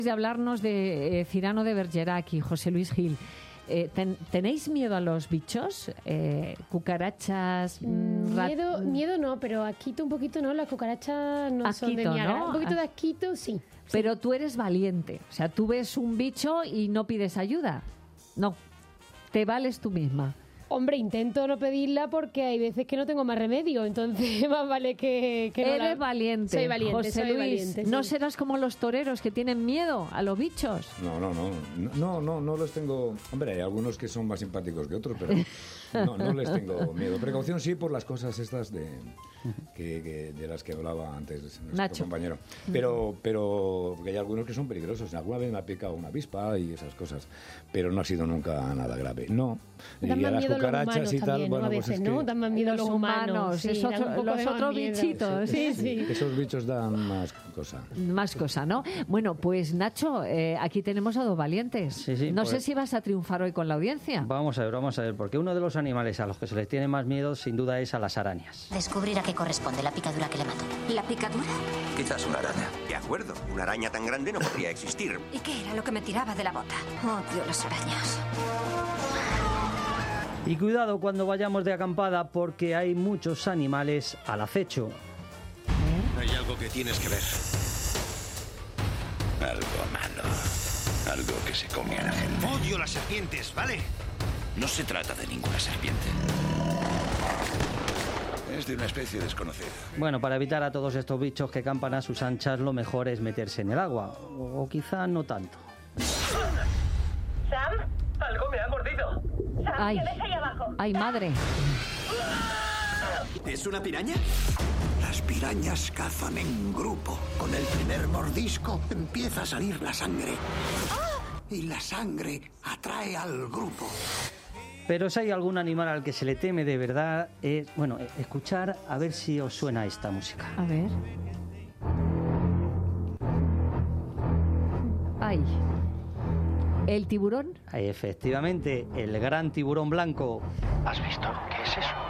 De hablarnos de Cyrano de Bergerac y José Luis Gil. ¿Tenéis miedo a los bichos? ¿Cucarachas? Miedo no, pero asquito un poquito no. Las cucarachas no son de mi agrado, ¿no? Un poquito de asquito, sí. Pero tú eres valiente. O sea, tú ves un bicho y no pides ayuda. No, te vales tú misma. Hombre, intento no pedirla porque hay veces que no tengo más remedio, entonces más vale que no. Eres valiente. Soy valiente, José soy Luis, valiente. ¿no sí. serás como los toreros que tienen miedo a los bichos? No los tengo. Hombre, hay algunos que son más simpáticos que otros, pero no les tengo miedo. Precaución sí por las cosas estas de las que hablaba antes nuestro Nacho. compañero. Pero hay algunos que son peligrosos. Alguna vez me ha picado una avispa y esas cosas, pero no ha sido nunca nada grave. No. Dan Y a más las miedo los cucarachas humanos y tal, también, bueno, ¿no? A pues veces, es que ¿no? Dan más miedo los los humanos. sí, Sí, dan un poco los de más otros miedo. bichitos. Sí. esos bichos dan más cosa. Más cosa, ¿no? Bueno, pues Nacho, aquí tenemos a dos valientes. Sí, no pues, sé si vas a triunfar hoy con la audiencia. Vamos a ver, porque uno de los animales a los que se les tiene más miedo, sin duda, es a las arañas. Descubrir a qué corresponde la picadura que le mató. ¿La picadura? Quizás una araña. De acuerdo, una araña tan grande no podría existir. ¿Y qué era lo que me tiraba de la bota? Odio las arañas. Y cuidado cuando vayamos de acampada porque hay muchos animales al acecho. Hay algo que tienes que ver. Algo malo. Algo que se come a la gente. Odio las serpientes, ¿vale? No se trata de ninguna serpiente. Es de una especie desconocida. Bueno, para evitar a todos estos bichos que campan a sus anchas, lo mejor es meterse en el agua. O quizá no tanto. ¿Sam? Algo me ha mordido. Sam, Ay. ¿qué ves ahí abajo? ¡Ay, madre! ¿Es una piraña? Las pirañas cazan en grupo. Con el primer mordisco empieza a salir la sangre. Y la sangre atrae al grupo. Pero si hay algún animal al que se le teme de verdad, es, bueno, escuchar a ver si os suena esta música. A ver. ¡Ay! ¿El tiburón? Efectivamente, el gran tiburón blanco. ¿Has visto? ¿Qué es eso?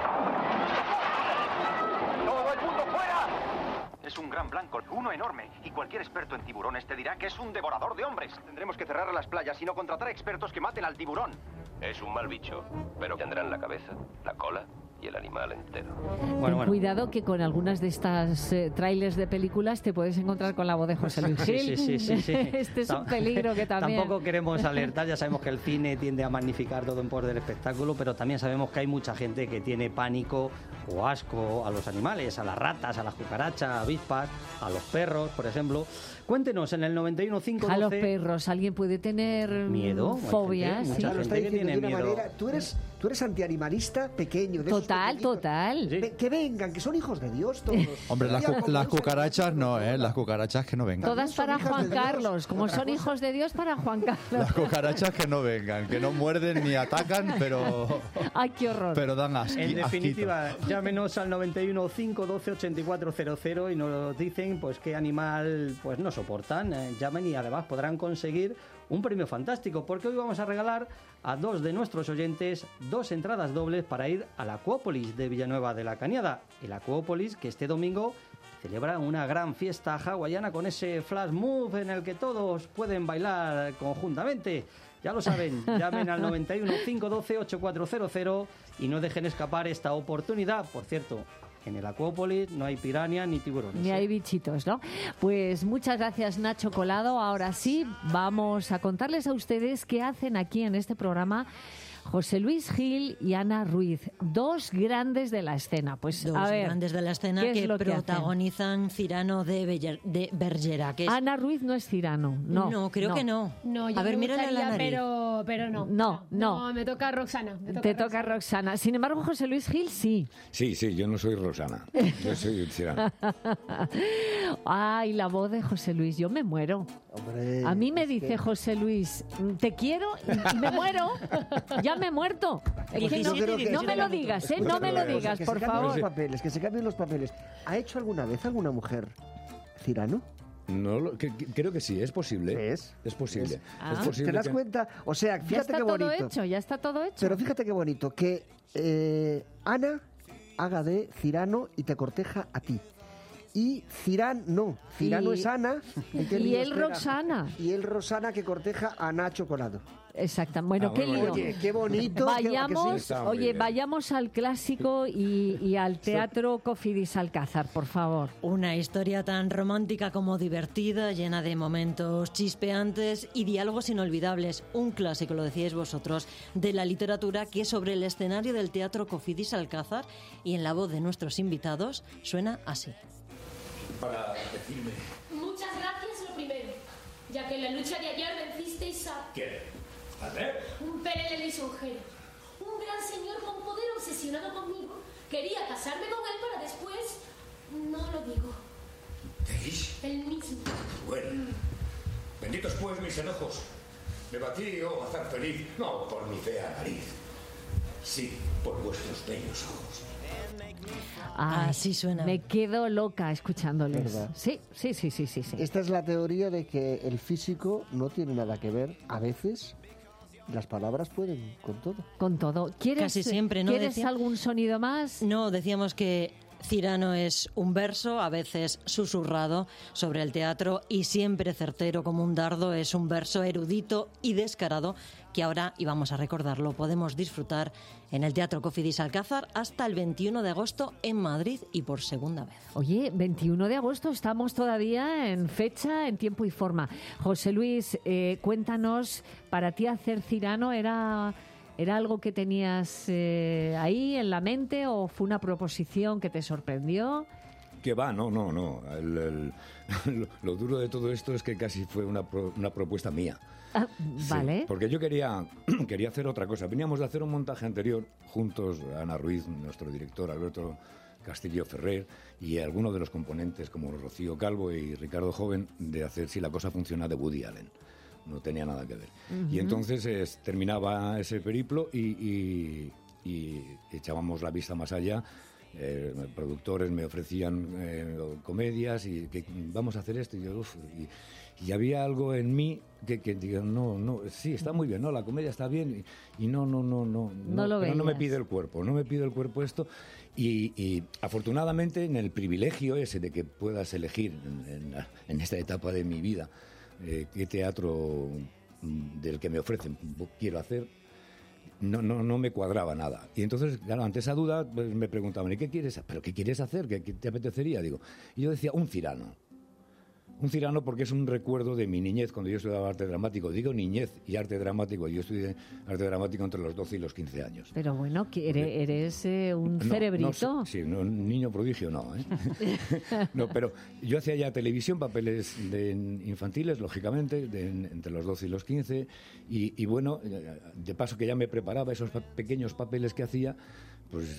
¡Todo el mundo fuera! Es un gran blanco, uno enorme. Y cualquier experto en tiburones te dirá que es un devorador de hombres. Tendremos que cerrar las playas y no contratar expertos que maten al tiburón. Es un mal bicho, pero tendrán la cabeza, la cola y el animal entero. Ten cuidado que con algunas de estas trailers de películas te puedes encontrar con la voz de José Luis Gil. Sí. Este es un peligro que también... Tampoco queremos alertar, ya sabemos que el cine tiende a magnificar todo en pos del espectáculo, pero también sabemos que hay mucha gente que tiene pánico o asco a los animales, a las ratas, a las cucarachas, avispas, a los perros, por ejemplo. Cuéntenos en el 91.512... A los perros, ¿alguien puede tener miedo? fobias? Mucha gente Lo está diciendo tiene de una miedo. manera. Tú eres antianimalista pequeño. De esos Total. Que vengan, que son hijos de Dios todos. Hombre, las cucarachas no, las cucarachas que no vengan. Todas para Juan Carlos, como son hijos de Dios para Juan Carlos. Las cucarachas que no vengan, que no muerden ni atacan, pero... ¡Ay, qué horror! Pero dan En definitiva, llámenos al 91 512 8400 y nos dicen pues qué animal pues no soportan. Llamen y además podrán conseguir un premio fantástico, porque hoy vamos a regalar a dos de nuestros oyentes 2 entradas dobles para ir al Acuópolis de Villanueva de la Cañada. El Acuópolis que este domingo celebra una gran fiesta hawaiana con ese flash move en el que todos pueden bailar conjuntamente. Ya lo saben, llamen al 91 512 8400 y no dejen escapar esta oportunidad. Por cierto, en el Acuópolis no hay piranha ni tiburones. Ni hay bichitos, ¿no? Pues muchas gracias, Nacho Colado. Ahora sí, vamos a contarles a ustedes qué hacen aquí en este programa José Luis Gil y Ana Ruiz, dos grandes de la escena. Pues dos a ver, grandes de la escena que protagonizan Cyrano de Bergerac. Ana Ruiz no es Cyrano, no. No, creo que no. No, yo a ver, me mírale la gustaría, nariz. pero no. No, me toca Roxana. Te toca Roxana. Sin embargo, José Luis Gil sí. Sí, yo no soy Rosana. Yo soy Cyrano. Ay, la voz de José Luis, yo me muero. Hombre, a mí me dice José Luis, te quiero y me muero. Ya me he muerto. Es que no me lo digas, no me lo digas, por favor. Que se cambien los papeles. ¿Ha hecho alguna vez alguna mujer Cyrano? No, creo que sí, es posible. Es posible. Ah. Es posible. ¿Te das cuenta? O sea, fíjate qué bonito. Ya está todo hecho. Pero fíjate qué bonito, que Ana haga de Cyrano y te corteja a ti. Y Cirano es Ana. Y él Roxana. Y él Rosana, que corteja a Nacho Colado. Exacto. Bueno, qué lío. Oye, qué bonito. Vayamos al clásico y al Teatro Cofidis Alcázar, por favor. Una historia tan romántica como divertida, llena de momentos chispeantes y diálogos inolvidables. Un clásico, lo decíais vosotros, de la literatura, que sobre el escenario del Teatro Cofidis Alcázar y en la voz de nuestros invitados suena así. Para decirme... Muchas gracias, lo primero, ya que en la lucha de ayer vencisteis a... ¿Qué? ¿A ver? Un pelele lisonjero, un gran señor con poder obsesionado conmigo. Quería casarme con él para después... No lo digo. ¿Decís? El mismo. Bueno, benditos pues mis enojos. Me batí, oh azar feliz, no por mi fea nariz, sí por vuestros bellos ojos. Así suena. Me quedo loca escuchándoles. ¿Verdad? Sí. Esta es la teoría de que el físico no tiene nada que ver. A veces las palabras pueden con todo. Con todo. Casi siempre, ¿no? ¿Quieres algún sonido más? No, decíamos que Cirano es un verso, a veces susurrado, sobre el teatro, y siempre certero como un dardo. Es un verso erudito y descarado que ahora, y vamos a recordarlo, podemos disfrutar en el Teatro Cofidis Alcázar hasta el 21 de agosto en Madrid y por segunda vez. Oye, 21 de agosto, estamos todavía en fecha, en tiempo y forma. José Luis, cuéntanos, para ti hacer Cirano ¿era algo que tenías ahí en la mente o fue una proposición que te sorprendió? Que va, no. Lo duro de todo esto es que casi fue una propuesta mía. Ah, vale. Sí, porque yo quería hacer otra cosa. Veníamos de hacer un montaje anterior juntos, Ana Ruiz, nuestro director, Alberto Castillo Ferrer, y algunos de los componentes como Rocío Calvo y Ricardo Joven, de hacer Si la cosa funciona, de Woody Allen. No tenía nada que ver. Y entonces terminaba ese periplo y echábamos la vista más allá. Productores me ofrecían comedias y que vamos a hacer esto. Y yo, y había algo en mí que digo, no, sí, está muy bien, no, la comedia está bien y no pero no me pide el cuerpo esto. Y afortunadamente, en el privilegio ese de que puedas elegir en esta etapa de mi vida qué teatro del que me ofrecen quiero hacer, no me cuadraba nada. Y entonces, claro, ante esa duda, pues me preguntaban, ¿y qué quieres hacer? ¿Qué te apetecería? Digo, y yo decía, un Cirano. Un Cirano porque es un recuerdo de mi niñez cuando yo estudiaba arte dramático. Digo niñez y arte dramático. Yo estudié arte dramático entre los 12 y los 15 años. Pero bueno, eres un cerebrito. Sí, un niño prodigio no. No, pero yo hacía ya televisión, papeles infantiles, lógicamente, entre los 12 y los 15. Y bueno, de paso que ya me preparaba esos pequeños papeles que hacía, pues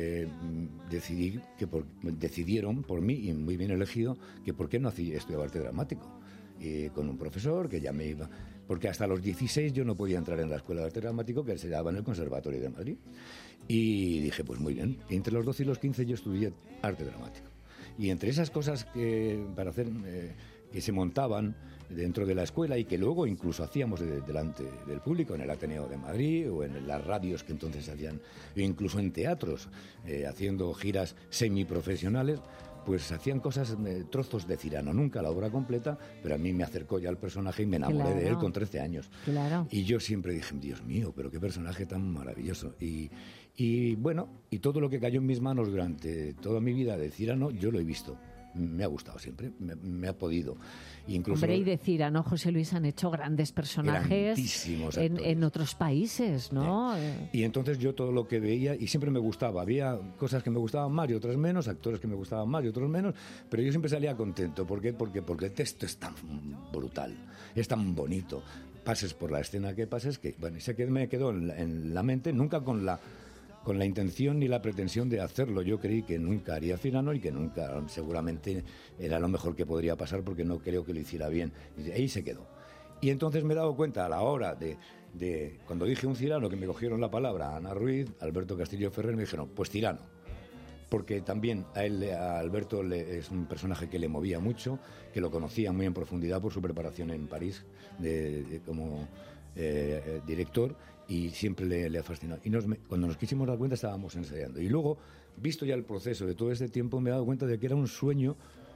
decidieron por mí, y muy bien elegido, que por qué no estudiaba arte dramático. Con un profesor que ya me iba... Porque hasta los 16 yo no podía entrar en la escuela de arte dramático que se daba en el Conservatorio de Madrid. Y dije, pues muy bien. Y entre los 12 y los 15 yo estudié arte dramático. Y entre esas cosas que se montaban dentro de la escuela y que luego incluso hacíamos delante del público en el Ateneo de Madrid o en las radios que entonces hacían, o incluso en teatros, haciendo giras semiprofesionales, pues hacían cosas, trozos de Cirano, nunca la obra completa, pero a mí me acercó ya el personaje y me enamoré de él con 13 años. Claro. Y yo siempre dije, Dios mío, pero qué personaje tan maravilloso. Y bueno, y todo lo que cayó en mis manos durante toda mi vida de Cirano, yo lo he visto. Me ha gustado siempre, me ha podido. Incluso, hombre, y de Cirano, José Luis, han hecho grandes personajes en otros países, ¿no? Y entonces yo todo lo que veía, y siempre me gustaba, había cosas que me gustaban más y otras menos, actores que me gustaban más y otros menos, pero yo siempre salía contento. ¿Por qué? Porque el texto es tan brutal, es tan bonito. Pases por la escena que pases, que bueno, me quedó en la mente, nunca con la intención ni la pretensión de hacerlo. Yo creí que nunca haría Cirano y que nunca, seguramente, era lo mejor que podría pasar porque no creo que lo hiciera bien. Y ahí se quedó. Y entonces me he dado cuenta a la hora de cuando dije un Cirano, que me cogieron la palabra Ana Ruiz, Alberto Castillo Ferrer, me dijeron, pues Cirano. Porque también a Alberto es un personaje que le movía mucho, que lo conocía muy en profundidad por su preparación en París como director, y siempre le ha fascinado. Y cuando nos quisimos dar cuenta estábamos ensayando. Y luego, visto ya el proceso de todo este tiempo, me he dado cuenta de que era un sueño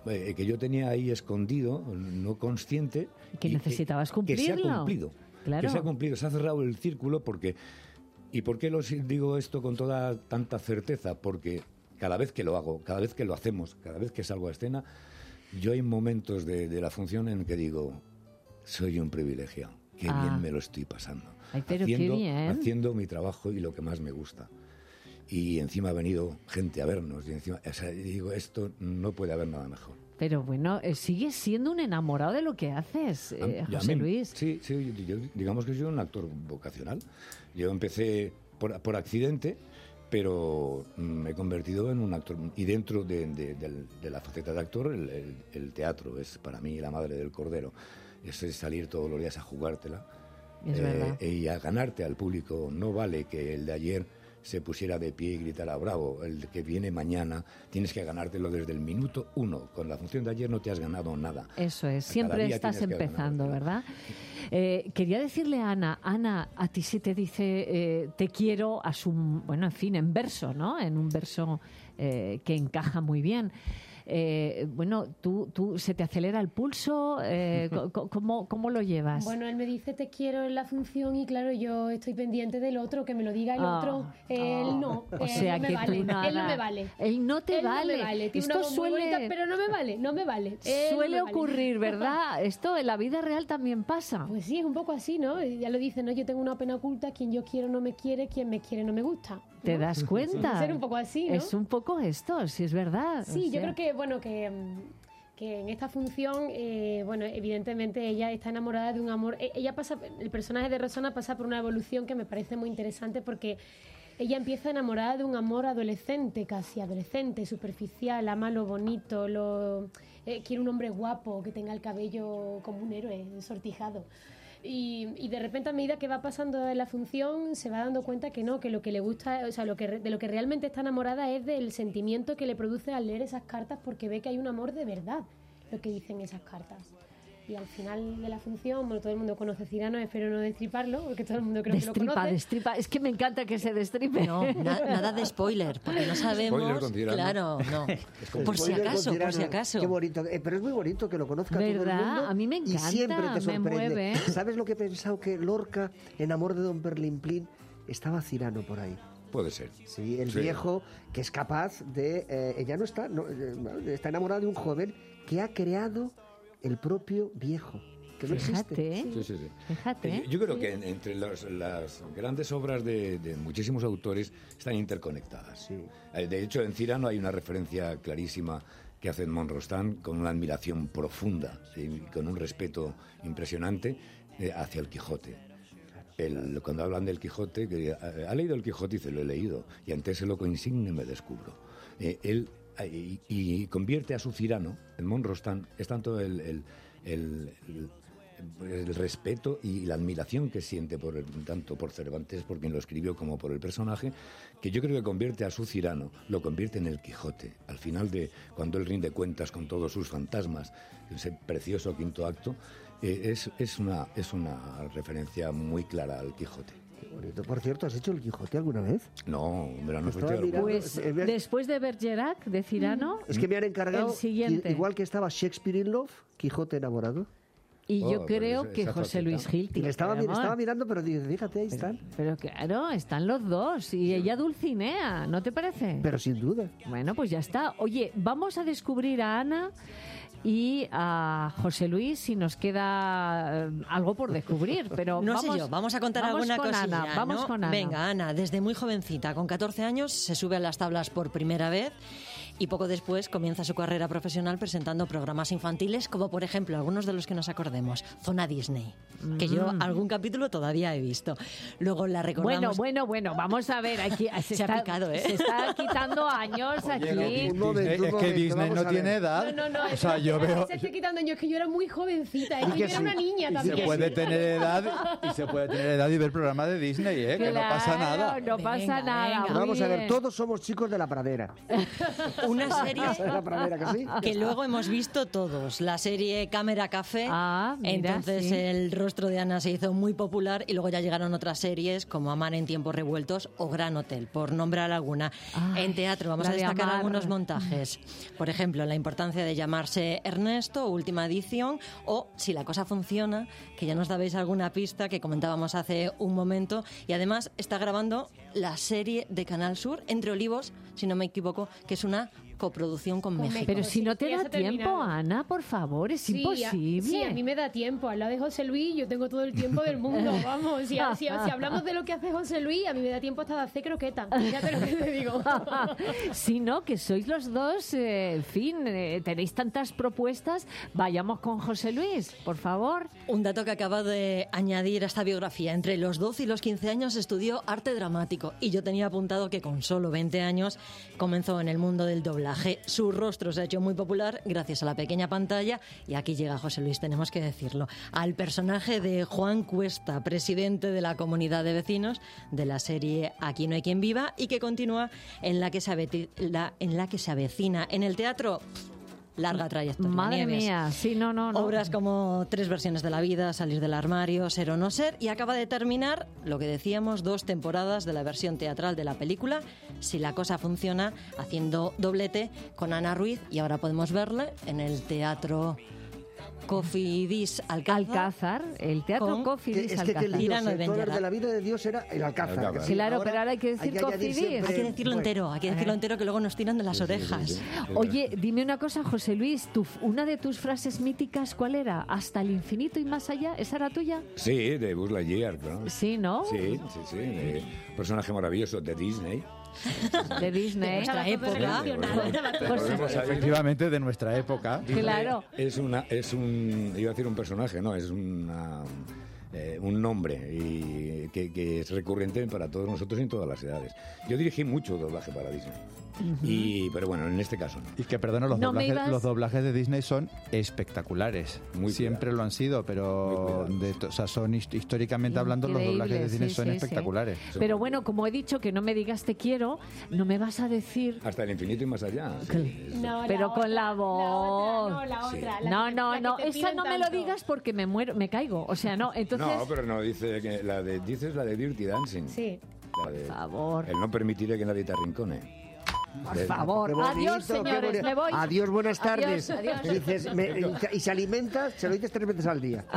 que yo tenía ahí escondido, no consciente. Que necesitabas cumplirlo. Que se ha cumplido. Claro. Que se ha cumplido, se ha cerrado el círculo porque... ¿Y por qué digo esto con tanta certeza? Porque cada vez que lo hago, cada vez que lo hacemos, cada vez que salgo a escena, yo hay momentos de la función en que digo, soy un privilegiado, qué bien me lo estoy pasando. Ay, pero qué bien. Haciendo mi trabajo y lo que más me gusta. Y encima ha venido gente a vernos. Y encima, digo, esto no puede haber nada mejor. Pero bueno, sigues siendo un enamorado de lo que haces, José Luis. Sí, yo digamos que soy un actor vocacional. Yo empecé por accidente, pero me he convertido en un actor. Y dentro de la faceta de actor, el teatro es para mí la madre del cordero. Es salir todos los días a jugártela. Es verdad. Y a ganarte al público. No vale que el de ayer se pusiera de pie y gritara bravo. El que viene mañana tienes que ganártelo desde el minuto 1. Con la función de ayer no te has ganado nada. Eso es, siempre estás empezando, ¿verdad? Quería decirle a Ana, a ti se te dice te quiero en verso, ¿no? En un verso que encaja muy bien. ¿Tú se te acelera el pulso? ¿Cómo lo llevas? Bueno, él me dice te quiero en la función y claro, yo estoy pendiente del otro, que me lo diga el otro. Él no. O sea, él no me vale. Él no me vale. Él no te vale. No me vale. Tiene Esto una voz muy bonita, pero no me vale. Suele ocurrir, ¿verdad? Esto en la vida real también pasa. Pues sí, es un poco así, ¿no? Ya lo dicen, ¿no? Yo tengo una pena oculta, quien yo quiero no me quiere, quien me quiere no me gusta. ¿Te das cuenta? Ser un poco así, ¿no? Es un poco esto, si es verdad. Sí, yo creo que en esta función, evidentemente ella está enamorada de un amor. El personaje de Rosana pasa por una evolución que me parece muy interesante porque ella empieza enamorada de un amor adolescente, casi adolescente, superficial, ama lo bonito, quiere un hombre guapo, que tenga el cabello como un héroe, sortijado. Y de repente, a medida que va pasando la función, se va dando cuenta que no, que lo que le gusta, o sea, de lo que realmente está enamorada es del sentimiento que le produce al leer esas cartas, porque ve que hay un amor de verdad, lo que dicen esas cartas. Y al final de la función, todo el mundo conoce Cyrano, espero no destriparlo, porque todo el mundo creo que lo conoce. Destripa, es que me encanta que se destripe. No, nada de spoiler, porque no sabemos. Claro, no. Por si acaso. Qué bonito, pero es muy bonito que lo conozca todo el mundo. A mí me encanta, y siempre te sorprende. Me mueve. ¿Sabes lo que he pensado? Que Lorca, en Amor de Don Berlimplín, estaba Cyrano por ahí. Puede ser. Sí, el viejo que es capaz de... ella está enamorada de un joven que ha creado el propio viejo, que no existe. Fíjate. Yo creo que entre las grandes obras de muchísimos autores están interconectadas. Sí. De hecho, en Cyrano hay una referencia clarísima que hace Edmond Rostand con una admiración profunda, ¿sí? Con un respeto impresionante hacia el Quijote. Cuando hablan del Quijote, que ha leído el Quijote, dice, lo he leído, y ante ese loco insigne me descubro. Y convierte a su Cyrano, Edmond Rostand, es tanto el respeto y la admiración que siente tanto por Cervantes, por quien lo escribió, como por el personaje, que yo creo que convierte a su Cyrano, lo convierte en el Quijote. Al final cuando él rinde cuentas con todos sus fantasmas, ese precioso quinto acto, es una referencia muy clara al Quijote. Bonito. Por cierto, ¿has hecho el Quijote alguna vez? No, pero no Pues después de Bergerac, de Cyrano, es que me han encargado, el siguiente. Igual que estaba Shakespeare in Love, Quijote enamorado. Y yo creo que José Luis Gil... Estaba mirando, pero fíjate, ahí están. Pero claro, están los dos. Y ella Dulcinea, ¿no te parece? Pero sin duda. Bueno, pues ya está. Oye, vamos a descubrir a Ana y a José Luis si nos queda algo por descubrir, pero vamos a contar alguna cosilla. Vamos con Ana. Venga, Ana, desde muy jovencita, con 14 años, se sube a las tablas por primera vez y poco después comienza su carrera profesional presentando programas infantiles, como por ejemplo, algunos de los que nos acordemos, Zona Disney, que yo algún capítulo todavía he visto. Luego la recordamos... Bueno, vamos a ver, aquí se ha picado, ¿eh? Se está quitando años. Oye, aquí. Es que Disney no tiene edad. No, o sea, yo veo... Se está quitando años, que yo era muy jovencita, que yo era una niña también. Se puede tener edad y ver programas de Disney, que no pasa nada. No pasa nada. Vamos a ver, todos somos chicos de la pradera. Una serie La primera que sí. que luego hemos visto todos. La serie Cámara Café. Mira, Entonces sí. el rostro de Ana se hizo muy popular y luego ya llegaron otras series como Amar en tiempos revueltos o Gran Hotel, por nombrar alguna. En teatro vamos la a de destacar Amar. algunos montajes. Por ejemplo, la importancia de llamarse Ernesto, última edición, o Si la cosa funciona, que ya nos dabais alguna pista que comentábamos hace un momento. Y además está grabando la serie de Canal Sur, Entre Olivos, si no me equivoco, que es una coproducción con México. Pero si no te Sí, ya da se ha tiempo, terminado. Ana, por favor, es imposible. Sí, a mí me da tiempo. Al lado de José Luis, yo tengo todo el tiempo del mundo. Vamos, si hablamos de lo que hace José Luis, a mí me da tiempo hasta de hacer croqueta. Fíjate lo que te digo. Si no, que sois los dos, en fin, tenéis tantas propuestas, vayamos con José Luis, por favor. Un dato que acaba de añadir a esta biografía. Entre los 12 y los 15 años estudió arte dramático y yo tenía apuntado que con solo 20 años comenzó en el mundo del doblaje. Su rostro se ha hecho muy popular gracias a la pequeña pantalla y aquí llega José Luis, tenemos que decirlo, al personaje de Juan Cuesta, presidente de la comunidad de vecinos de la serie Aquí no hay quien viva y que continúa en la que se avecina en el teatro. Larga trayectoria. Madre Nieves. mía, sí, no. Obras como 3 versiones de la vida, Salir del armario, Ser o no ser, y acaba de terminar, lo que decíamos, 2 temporadas de la versión teatral de la película, Si la cosa funciona, haciendo doblete con Ana Ruiz, y ahora podemos verle en el teatro Cofidis Alcázar, el teatro Cofidis Es que Alcázar. Tirano y el Benllirat. de la vida de Dios era el Alcázar. que sí. Claro, pero ahora hay que decir hay que añadir Cofidis. siempre- Hay que decirlo entero, hay que decirlo entero que luego nos tiran de las orejas. Oye, dime una cosa, José Luis, una de tus frases míticas, ¿cuál era? ¿Hasta el infinito y más allá? ¿Esa era tuya? Sí, de Buzz Lightyear, claro. Sí, ¿no? Sí, personaje maravilloso de Disney. De Disney. Nuestra época. Efectivamente, de nuestra época. Claro. Iba a decir un personaje, no, es un nombre y que es recurrente para todos nosotros y en todas las edades. Yo dirigí mucho doblaje para Disney. Pero bueno, en este caso no. Y que, perdona, los doblajes de Disney son espectaculares. Muy Siempre lo han sido, pero son históricamente hablando, los doblajes de Disney son espectaculares. Pero bueno, como he dicho que no me digas te quiero, no me vas a decir... Hasta el infinito y más allá. No, pero con la voz. La otra. No, esa no me lo digas porque me muero, me caigo. O sea, no, entonces... No, pero no, dices la de Dirty Dancing. Sí. Por favor. El no permitiré que nadie te arrincone. Por favor. Adiós, señores, me voy. Adiós, buenas tardes. Adiós. Dices, y se alimenta, se lo dices 3 veces al día.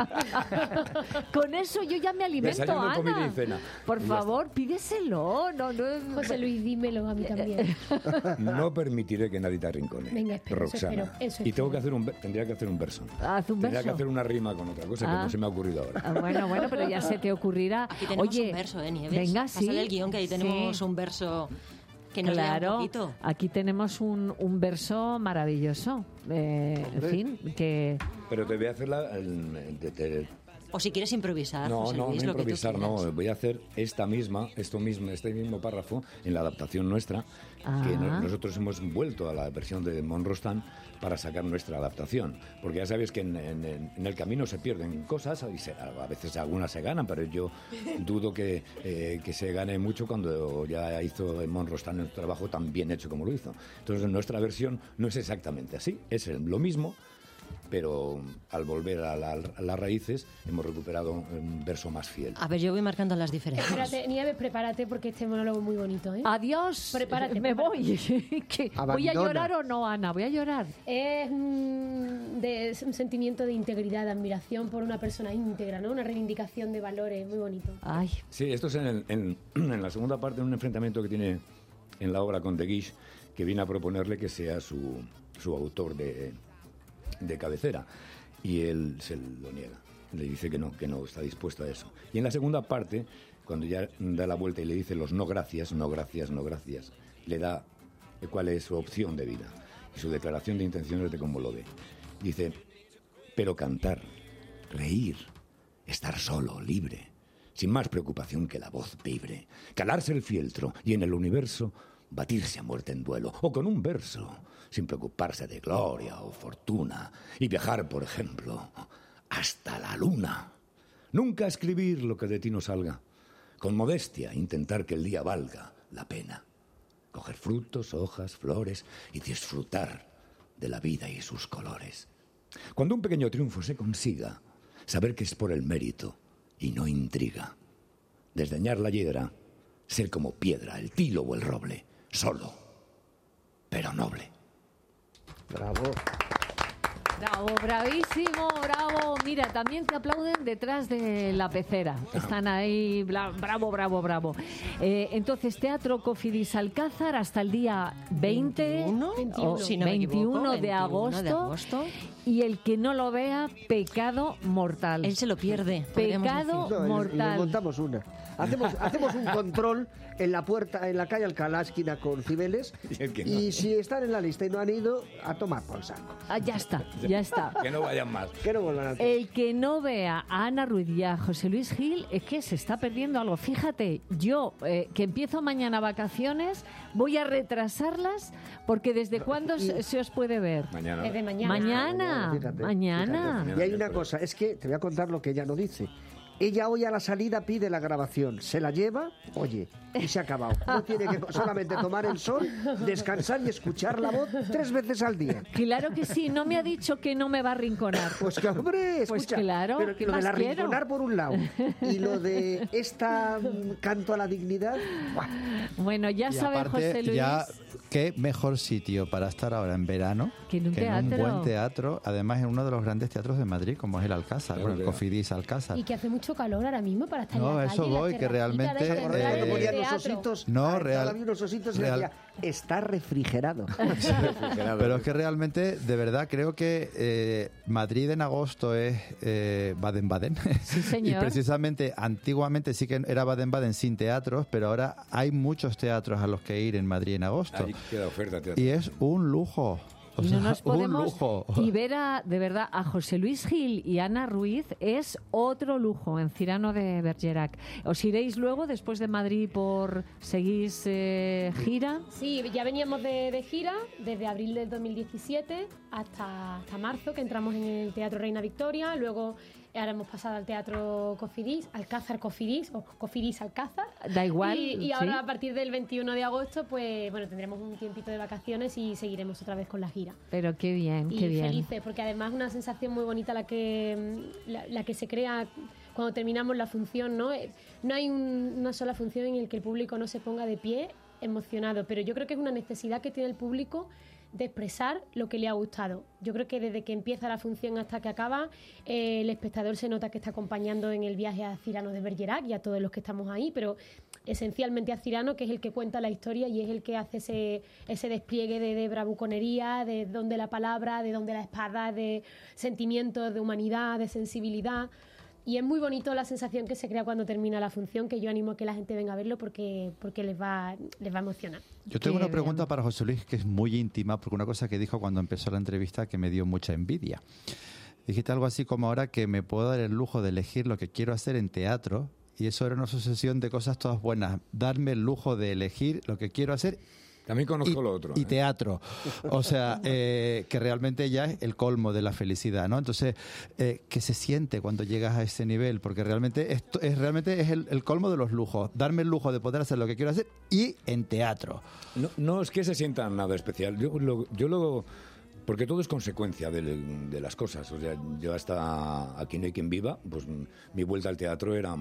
Con eso yo ya me alimento, Desayuno, Ana. comida y cena. Por Y ya favor, pídeselo. No. José Luis, dímelo a mí también. No permitiré que nadie te arrincone. Venga, espero, eso Roxana. espero, eso Y espero. tendría que hacer un verso. Haz un Tendría verso. que hacer una rima con otra cosa que no se me ha ocurrido ahora. Bueno, pero ya se te ocurrirá. Aquí tenemos Oye, un verso, Nieves. venga, sí. Pásale el guión, que ahí tenemos un verso que nos lea un Claro, poquito. aquí tenemos un verso maravilloso. En fin, que... Pero te voy a hacer O si quieres improvisar, No, José no Luis, lo que tú improvisar, quieras. no. Voy a hacer este mismo párrafo en la adaptación nuestra, que nosotros hemos vuelto a la versión de Monrostán para sacar nuestra adaptación. Porque ya sabes que en el camino se pierden cosas y a veces algunas se ganan, pero yo dudo que se gane mucho cuando ya hizo Monrostán un trabajo tan bien hecho como lo hizo. Entonces nuestra versión no es exactamente así, es lo mismo, pero al volver a las raíces hemos recuperado un verso más fiel. A ver, yo voy marcando las diferencias. Espérate, Nieves, prepárate porque este monólogo es muy bonito, ¿eh? Adiós, Prepárate, me prepárate. voy. ¿Voy a llorar o no, Ana? Voy a llorar. Es un sentimiento de integridad, de admiración por una persona íntegra, ¿no? Una reivindicación de valores, muy bonito. Ay. Sí, esto es en la segunda parte de un enfrentamiento que tiene en la obra con De Guiche, que viene a proponerle que sea su autor de cabecera, y él se lo niega, le dice que no está dispuesto a eso. Y en la segunda parte, cuando ya da la vuelta y le dice los no gracias, le da cuál es su opción de vida y su declaración de intenciones de cómo lo ve. Dice, pero cantar, reír, estar solo, libre, sin más preocupación que la voz vibre, calarse el fieltro y en el universo batirse a muerte en duelo, o con un verso, sin preocuparse de gloria o fortuna, y viajar, por ejemplo, hasta la luna. Nunca escribir lo que de ti no salga, con modestia intentar que el día valga la pena. coger frutos, hojas, flores y disfrutar de la vida y sus colores. Cuando un pequeño triunfo se consiga, saber que es por el mérito y no intriga. Desdeñar la hiedra, ser como piedra, el tilo o el roble, solo, pero noble. Bravo. Bravo, bravísimo, bravo. Mira, también te aplauden detrás de la pecera. Están ahí, bravo, bravo, bravo. Entonces, Teatro Cofidis Alcázar hasta el día 21 de agosto. Y el que no lo vea, pecado mortal. Él se lo pierde. Pecado mortal. Le montamos una. Hacemos un control en la puerta, en la calle Alcalá, esquina con Cibeles, y si están en la lista y no han ido, a tomar por saco. Ya está, ya está. Que no vayan más. Que no vuelvan a hacer. El que no vea a Ana Ruiz y a José Luis Gil es que se está perdiendo algo. Fíjate, yo que empiezo mañana vacaciones, voy a retrasarlas porque ¿desde cuándo se os puede ver? Mañana. Desde mañana. Mañana. Y hay una cosa, es que te voy a contar lo que ella no dice. Ella hoy a la salida pide la grabación, se la lleva, oye, y se ha acabado. No tiene que solamente tomar el sol, descansar y escuchar la voz 3 veces al día. Claro que sí, no me ha dicho que no me va a arrinconar. Pues que, hombre, escucha, pues claro, pero que lo de la rinconar por un lado y lo de esta canto a la dignidad. ¡buah! Bueno, ya sabe José Luis. Qué mejor sitio para estar ahora en verano que en un teatro. Buen teatro, además en uno de los grandes teatros de Madrid, como es el Alcázar, el Cofidis Alcázar. Y que hace mucho calor ahora mismo para estar en la calle. No, eso voy, que realmente... Unos ositos y decía, está refrigerado. Pero es que realmente, de verdad, creo que Madrid en agosto es Baden-Baden. Sí, señor. Y precisamente, antiguamente sí que era Baden-Baden sin teatros, pero ahora hay muchos teatros a los que ir en Madrid en agosto. Ahí queda oferta teatro. Y es un lujo. Y no nos podemos, un lujo. Y ver de verdad a José Luis Gil y Ana Ruiz es otro lujo en Cyrano de Bergerac. ¿Os iréis luego después de Madrid por seguís gira? Sí, ya veníamos de gira desde abril del 2017 hasta marzo, que entramos en el Teatro Reina Victoria. Luego ahora hemos pasado al Teatro Cofidis, Alcázar Cofidis o Cofidis Alcázar. Da igual. Y ahora a partir del 21 de agosto, pues bueno, tendremos un tiempito de vacaciones y seguiremos otra vez con la gira. Pero qué bien, qué bien. Y felices, porque además es una sensación muy bonita la que se crea cuando terminamos la función, ¿no? No hay una sola función en la que el público no se ponga de pie emocionado, pero yo creo que es una necesidad que tiene el público de expresar lo que le ha gustado. Yo creo que desde que empieza la función hasta que acaba, el espectador se nota que está acompañando en el viaje a Cyrano de Bergerac y a todos los que estamos ahí, pero esencialmente a Cyrano, que es el que cuenta la historia y es el que hace ese despliegue de bravuconería, de dónde la palabra, de dónde la espada, de sentimientos, de humanidad, de sensibilidad. Y es muy bonito la sensación que se crea cuando termina la función, que yo animo a que la gente venga a verlo porque les va a emocionar. Yo tengo una pregunta para José Luis que es muy íntima, porque una cosa que dijo cuando empezó la entrevista que me dio mucha envidia. Dijiste algo así como ahora que me puedo dar el lujo de elegir lo que quiero hacer en teatro, y eso era una sucesión de cosas todas buenas. Darme el lujo de elegir lo que quiero hacer. También conozco lo otro. Y teatro. O sea, que realmente ya es el colmo de la felicidad, ¿no? Entonces, ¿qué se siente cuando llegas a ese nivel? Porque realmente esto es el colmo de los lujos. Darme el lujo de poder hacer lo que quiero hacer y en teatro. No es que se sienta nada especial. Yo porque todo es consecuencia de las cosas. O sea, yo hasta Aquí no hay quien viva, pues mi vuelta al teatro era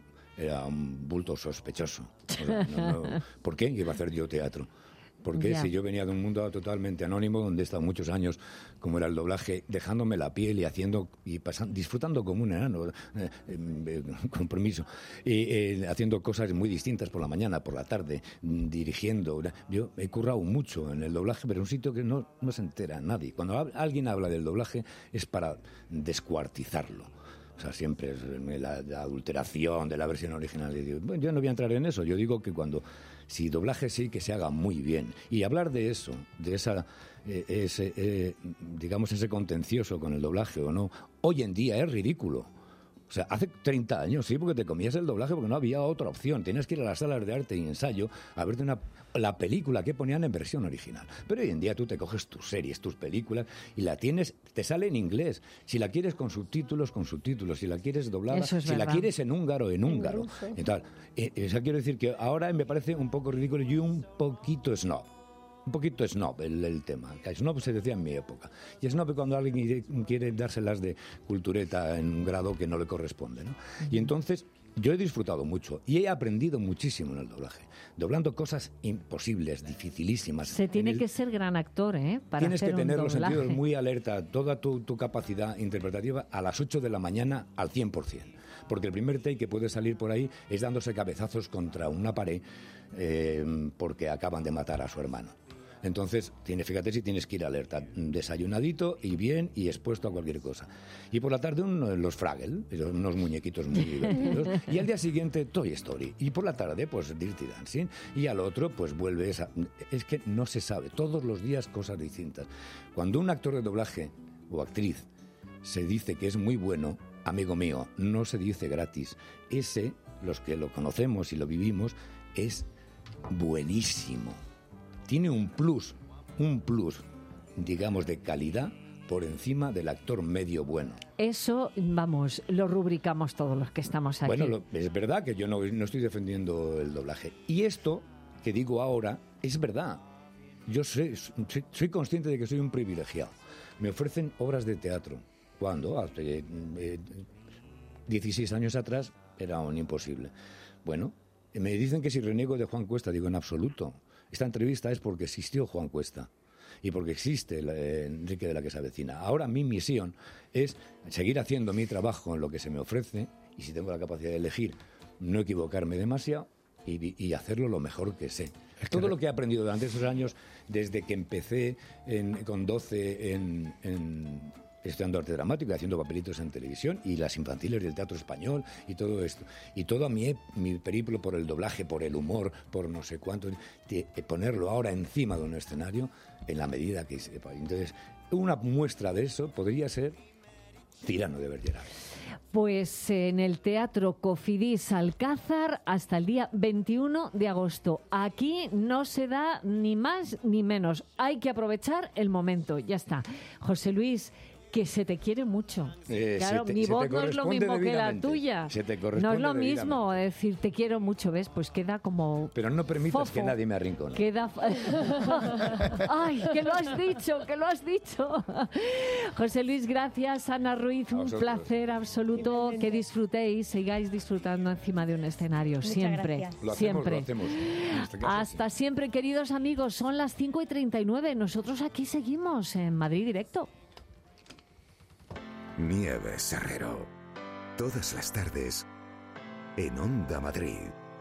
un bulto sospechoso. O sea, ¿por qué iba a hacer yo teatro? Porque si yo venía de un mundo totalmente anónimo, donde he estado muchos años, como era el doblaje, dejándome la piel y disfrutando como un enano, compromiso, y haciendo cosas muy distintas por la mañana, por la tarde, dirigiendo. Yo he currado mucho en el doblaje, pero en un sitio que no se entera nadie. Cuando alguien habla del doblaje es para descuartizarlo. O sea, siempre es la adulteración de la versión original. Y digo, bueno, yo no voy a entrar en eso. Yo digo que si doblaje sí, que se haga muy bien. Y hablar de eso, de ese contencioso con el doblaje o no, hoy en día es ridículo. O sea, hace 30 años, sí, porque te comías el doblaje porque no había otra opción. Tenías que ir a las salas de arte y ensayo a verte la película que ponían en versión original. Pero hoy en día tú te coges tus series, tus películas y la tienes, te sale en inglés. Si la quieres con subtítulos, con subtítulos. Si la quieres doblada, si verdad. la quieres en húngaro, en húngaro. Entonces, quiero decir que ahora me parece un poco ridículo y un poquito snob. Un poquito snob el tema. Snob se decía en mi época. Y snob es cuando alguien quiere dárselas de cultureta en un grado que no le corresponde, ¿no? Y entonces yo he disfrutado mucho y he aprendido muchísimo en el doblaje. Doblando cosas imposibles, dificilísimas. Se tiene que ser gran actor, para tienes hacer que tener un los doblaje. sentidos muy alerta, toda tu capacidad interpretativa a las 8 de la mañana al 100%. Porque el primer take que puede salir por ahí es dándose cabezazos contra una pared porque acaban de matar a su hermano. Entonces, fíjate si tienes que ir alerta, desayunadito y bien y expuesto a cualquier cosa. Y por la tarde los Fraggle, unos muñequitos muy divertidos. Y al día siguiente Toy Story. Y por la tarde, pues Dirty Dancing. Y al otro, pues vuelves a... Es que no se sabe, todos los días cosas distintas. Cuando un actor de doblaje o actriz se dice que es muy bueno, amigo mío, no se dice gratis. Ese, los que lo conocemos y lo vivimos, es buenísimo. Tiene un plus, digamos, de calidad por encima del actor medio bueno. Eso, vamos, lo rubricamos todos los que estamos aquí. Bueno, es verdad que yo no estoy defendiendo el doblaje. Y esto que digo ahora es verdad. Yo soy consciente de que soy un privilegiado. Me ofrecen obras de teatro. ¿Cuándo? Hace 16 años atrás era un imposible. Bueno, me dicen que si reniego de Juan Cuesta, digo en absoluto. Esta entrevista es porque existió Juan Cuesta y porque existe Enrique de la que se avecina. Ahora mi misión es seguir haciendo mi trabajo en lo que se me ofrece y si tengo la capacidad de elegir, no equivocarme demasiado y hacerlo lo mejor que sé. Todo lo que he aprendido durante esos años, desde que empecé con 12 estudiando arte dramático y haciendo papelitos en televisión y las infantiles del teatro español y todo esto. Y todo mi periplo por el doblaje, por el humor, por no sé cuánto, ponerlo ahora encima de un escenario en la medida que sepa. Entonces, una muestra de eso podría ser Cyrano de Bergerac. Pues en el Teatro Cofidis Alcázar hasta el día 21 de agosto. Aquí no se da ni más ni menos. Hay que aprovechar el momento. Ya está. José Luis, que se te quiere mucho. Claro, mi voz no es lo mismo que la tuya. No es lo mismo decir te quiero mucho, ¿ves? Pues queda como... Pero no permitas fofo. Que nadie me arrincone. Queda... ¡Ay, que lo has dicho! José Luis, gracias. Ana Ruiz, un placer absoluto. Que disfrutéis, sigáis disfrutando encima de un escenario. Muchas siempre, gracias. Lo siempre. hacemos. En este caso, Hasta siempre, queridos amigos. Son las 5:39. Nosotros aquí seguimos en Madrid Directo. Nieves Herrero. Todas las tardes en Onda Madrid.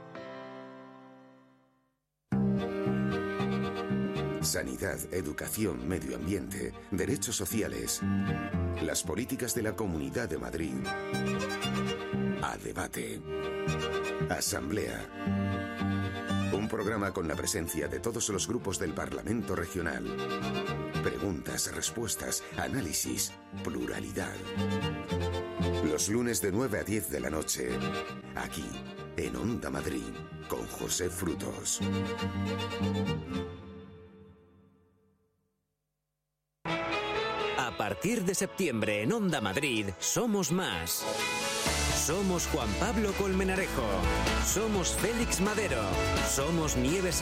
Sanidad, educación, medio ambiente, derechos sociales. Las políticas de la Comunidad de Madrid. A debate. Asamblea. Un programa con la presencia de todos los grupos del Parlamento Regional. Preguntas, respuestas, análisis, pluralidad. Los lunes de 9 a 10 de la noche, aquí, en Onda Madrid, con José Frutos. A partir de septiembre en Onda Madrid, somos más. Somos Juan Pablo Colmenarejo. Somos Félix Madero. Somos Nieves